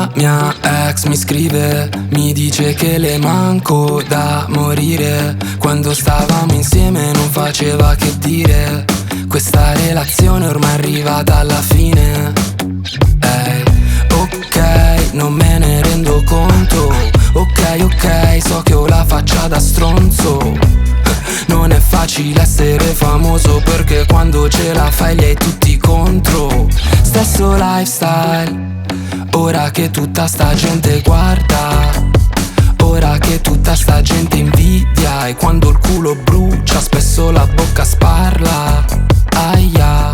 La mia ex mi scrive, mi dice che le manco da morire. Quando stavamo insieme non faceva che dire: questa relazione ormai è arrivata alla fine. Ok, non me ne rendo conto. Ok, so che ho la faccia da stronzo. Non è facile essere famoso, perché quando ce la fai li hai tutti contro. Stesso lifestyle, ora che tutta sta gente guarda, ora che tutta sta gente invidia, e quando il culo brucia spesso la bocca sparla. Aia.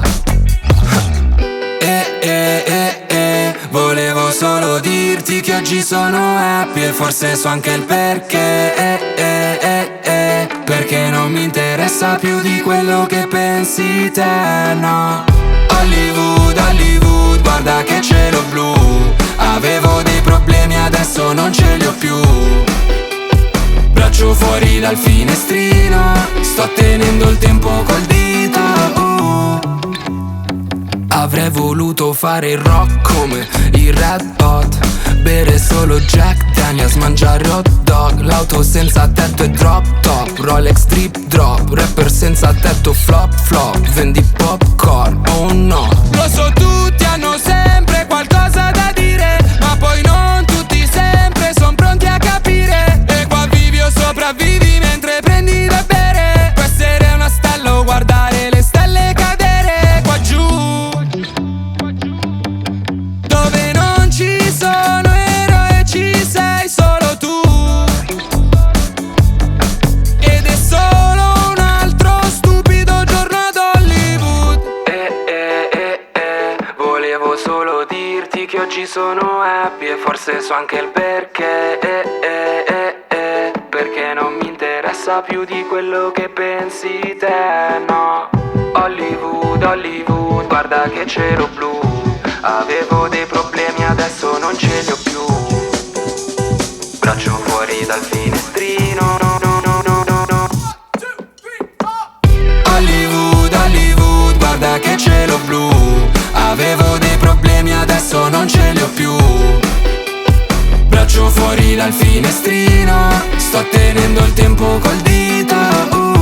Volevo solo dirti che oggi sono happy, e forse so anche il perché. Perché non mi interessa più di quello che pensi te, no. Hollywood, guarda che cielo blu. Avevo dei problemi, adesso non ce li ho più. Braccio fuori dal finestrino, sto tenendo il tempo col dito. Avrei voluto fare il rock come i Red Hot, bere solo Jack Daniels, mangiare hot dog, l'auto senza tetto e drop top, Rolex drip drop, rapper senza tetto flop flop, vendi popcorn, oh no. Lo so, tutti hanno sempre qualcosa da dire, ma poi non tutti sempre son pronti a capire. E qua vivi o sopravvivi mentre prendi da bere. Può essere una stella o guardare le stelle cadere qua giù, dove non ci sono eroi, ci sei solo tu. Ed è solo un altro stupido giorno ad Hollywood. Volevo solo dirti che oggi sono happy, e forse so anche il perché. Perché non mi interessa più di quello che pensi te, no. Hollywood, guarda che cielo blu. Avevo dei problemi, adesso non ce li ho più. Braccio fuori dal finestrino, no. Hollywood, guarda che cielo blu. Avevo dei problemi, adesso non ce li ho più. Braccio fuori dal finestrino, sto tenendo il tempo col dito.